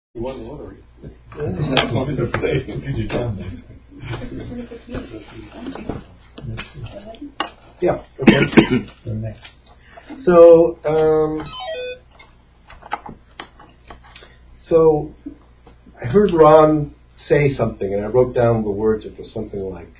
You won the lottery. Yeah. Okay. So I heard Ron say something, and I wrote down the words. It was something like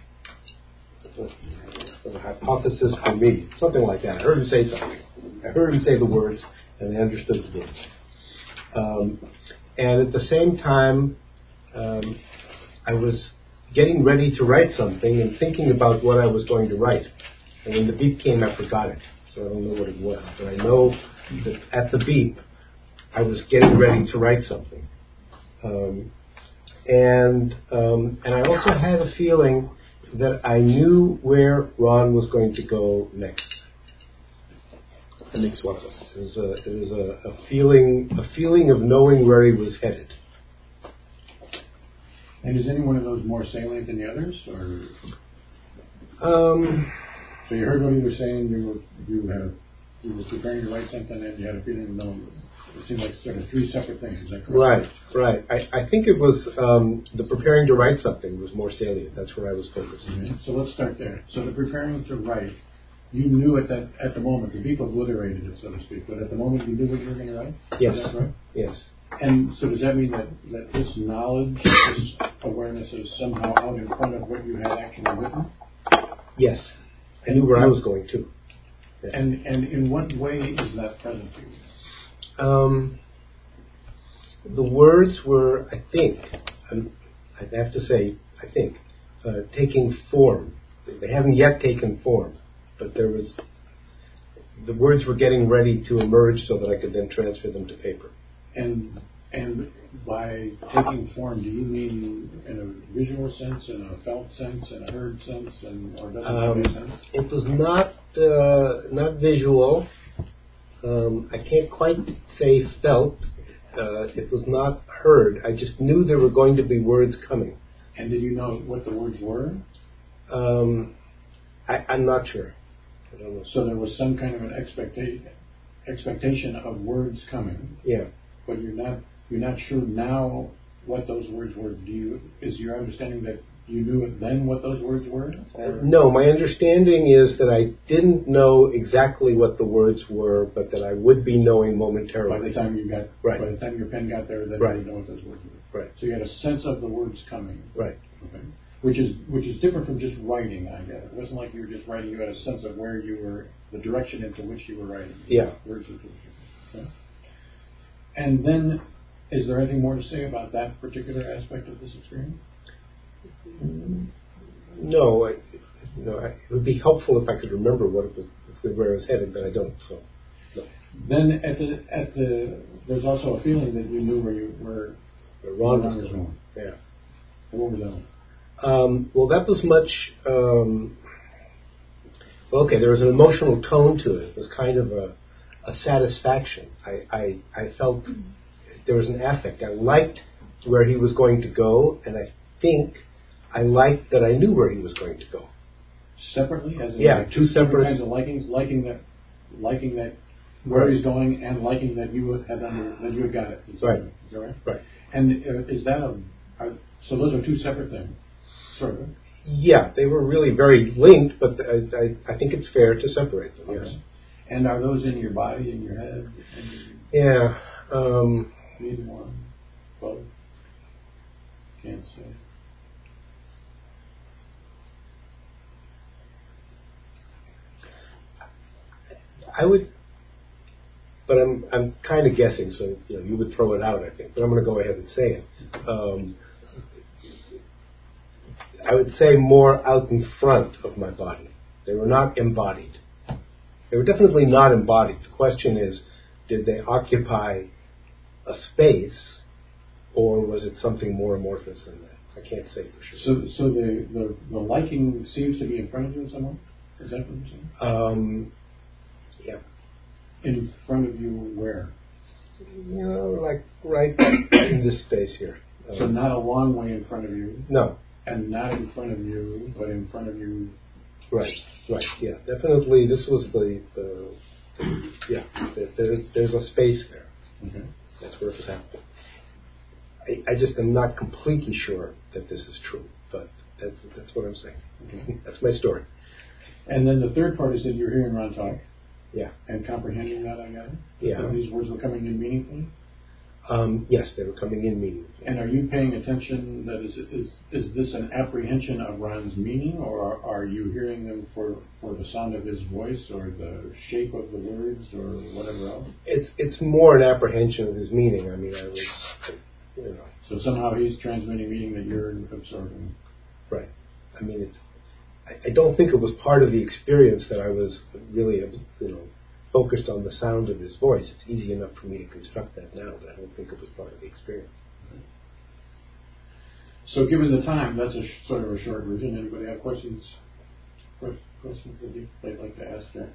a hypothesis for me, something like that. I heard him say something. I heard him say the words, and I understood the words. And at the same time, I was getting ready to write something and thinking about what I was going to write. And when the beep came, I forgot it. So I don't know what it was. But I know that at the beep, I was getting ready to write something. And I also had a feeling that I knew where Ron was going to go next. And next what? It was a feeling of knowing where he was headed. And is any one of those more salient than the others, or? So you heard what he was saying. You were preparing to write something, and you had a feeling of knowing. It seemed like sort of three separate things. Is that correct? Right. I think it was the preparing to write something was more salient. That's where I was focused. Mm-hmm. So let's start there. So the preparing to write, you knew at the moment. The beep obliterated it, so to speak. But at the moment, you knew what you were going to write. Yes. Is that right? Yes. And so does that mean that this knowledge, this awareness is somehow out in front of what you had actually written? Yes. I knew where I was going to. Yeah. And in what way is that present to you? The words were, I think, I'd have to say, taking form. They haven't yet taken form, but the words were getting ready to emerge so that I could then transfer them to paper. And by taking form, do you mean in a visual sense, in a felt sense, in a heard sense, or does it make sense? It was not visual. I can't quite say felt. It was not heard. I just knew there were going to be words coming. And did you know what the words were? I'm not sure. I don't know. So there was some kind of an expectation of words coming. Yeah. But you're not sure now what those words were. Is your understanding that you knew it then what those words were? No, my understanding is that I didn't know exactly what the words were, but that I would be knowing momentarily. By the time your pen got there, then you would know what those words were. Right. So you had a sense of the words coming. Right. Okay. Which is different from just writing, I guess. It wasn't like you were just writing. You had a sense of where you were, the direction into which you were writing. Yeah. Words into which you were. Okay. And then, is there anything more to say about that particular aspect of this experience? No, it would be helpful if I could remember what it was, where I was headed, but I don't. So, no. Then there's also a feeling that you knew where Ron was going. Yeah. What was that? Well, that was much. Okay, there was an emotional tone to it. It was kind of a satisfaction. I felt there was an affect. I liked where he was going to go, and I think I liked that I knew where he was going to go. Separately, as in like two separate kinds of likings, liking that where he's going, and liking that you had got it. Right. Is that right? Right. And is that so? Those are two separate things, sort of. Yeah, they were really very linked, but I think it's fair to separate them. Okay. Yes. And are those in your body, in your head? Yeah. Neither one. Both. Can't say. I would, but I'm kind of guessing. So you would throw it out, I think. But I'm going to go ahead and say it. I would say more out in front of my body. They were not embodied. They were definitely not embodied. The question is, did they occupy a space, or was it something more amorphous than that? I can't say for sure. So the liking seems to be in front of you in some way? Is that what you're saying? Yeah. In front of you where? Like right in this space here. So not a long way in front of you? No. And not in front of you, but in front of you. Right. Yeah. Definitely, this was there's a space there. Okay. That's where it was happening. I just am not completely sure that this is true, but that's what I'm saying. Okay. That's my story. And then the third part is that you're hearing Ron talk Yeah. and comprehending that, I gather? Yeah. That these words were coming in meaningfully? Yes, they were coming in meaningfully. And are you paying attention that is this an apprehension of Ron's meaning, or are you hearing them for the sound of his voice or the shape of the words or whatever else? It's more an apprehension of his meaning. I mean, So somehow he's transmitting meaning that you're absorbing. right. I mean, I don't think it was part of the experience that I was really, focused on the sound of his voice. It's easy enough for me to construct that now, but I don't think it was part of the experience. So given the time, that's sort of a short version. Anybody have questions? Questions that they'd like to ask Jack?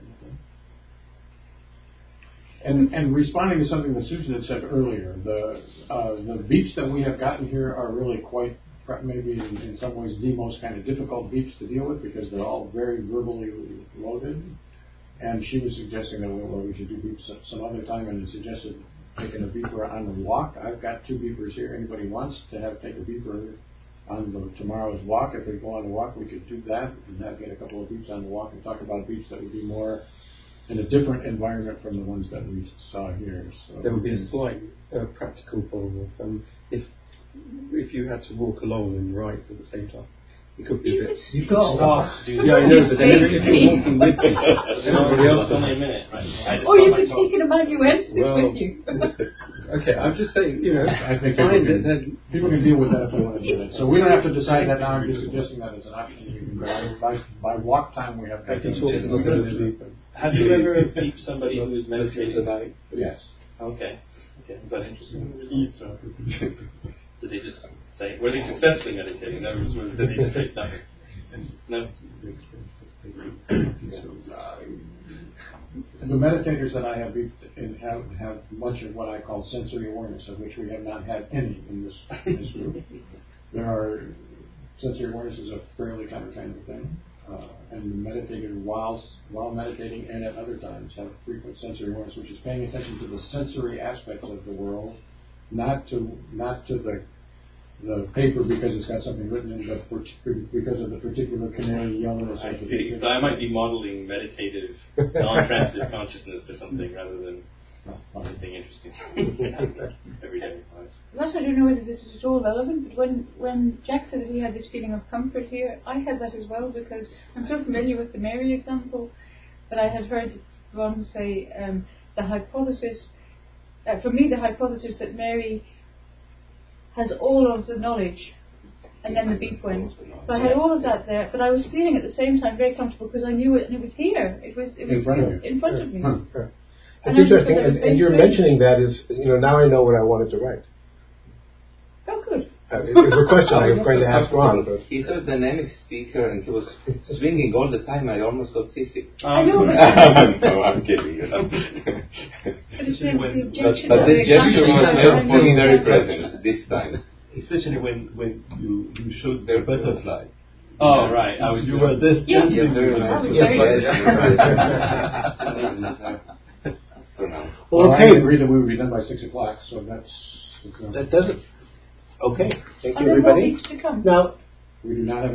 And responding to something that Susan had said earlier, the beeps that we have gotten here are really quite, maybe in some ways, the most kind of difficult beeps to deal with because they're all very verbally loaded. And she was suggesting that we should do beeps some other time, and suggested taking a beeper on the walk. I've got 2 beepers here. Anybody wants to take a beeper on tomorrow's walk? If we go on the walk, we could do that and get a couple of beeps on the walk and talk about beeps that would be more in a different environment from the ones that we saw here. So There would be a slight practical problem of if you had to walk along and write at the same time. It could be a bit. You could start to do that. Yeah, I know, but then if you're walking with me, somebody else. Only a minute, right? Or you could take an amanuensis with you. Okay, I'm just saying, I think find it then. people can deal with that if they want to do it. So we don't have to decide that now. I'm just suggesting that as an option. By walk time, we have. I can talk to the Have you ever beeped somebody who's meditating? Yes. Okay. Is that interesting? So, did they just say, were they successfully meditating? No, did they just say nothing? No. The meditators that I have beeped in have much of what I call sensory awareness, of which we have not had any in this group. There are sensory awareness is a fairly kind of thing, and the meditator while meditating and at other times have frequent sensory awareness, which is paying attention to the sensory aspects of the world, not to the paper because it's got something written in it, but because of the particular canary yellowness. I see. So I might be modeling meditative, non-transitive consciousness or something rather than anything interesting every day. That's I don't know whether this is at all relevant, but when Jack said that he had this feeling of comfort here, I had that as well because I'm so familiar with the Mary example, but I had heard Ron say the hypothesis, for me the hypothesis that Mary has all of the knowledge, and then the beep went. So I had all of that there, but I was feeling at the same time very comfortable because I knew it and it was here. It was in front of me. It's interesting, and you're mentioning that is, now I know what I wanted to write. Oh, good. It was a question I was going to ask Ron. But He's a dynamic speaker and he was swinging all the time. I almost got seasick. I know, No, I'm kidding. But it's the objection. But this gesture was very present this time. Especially when you showed the butterfly. Oh, right. You were this. Yes. Yeah, very I was nice. Well, I agree that we would be done by 6 o'clock, so that that doesn't. Okay. Thank Are you, there more everybody. beeps to come? Now, we do not have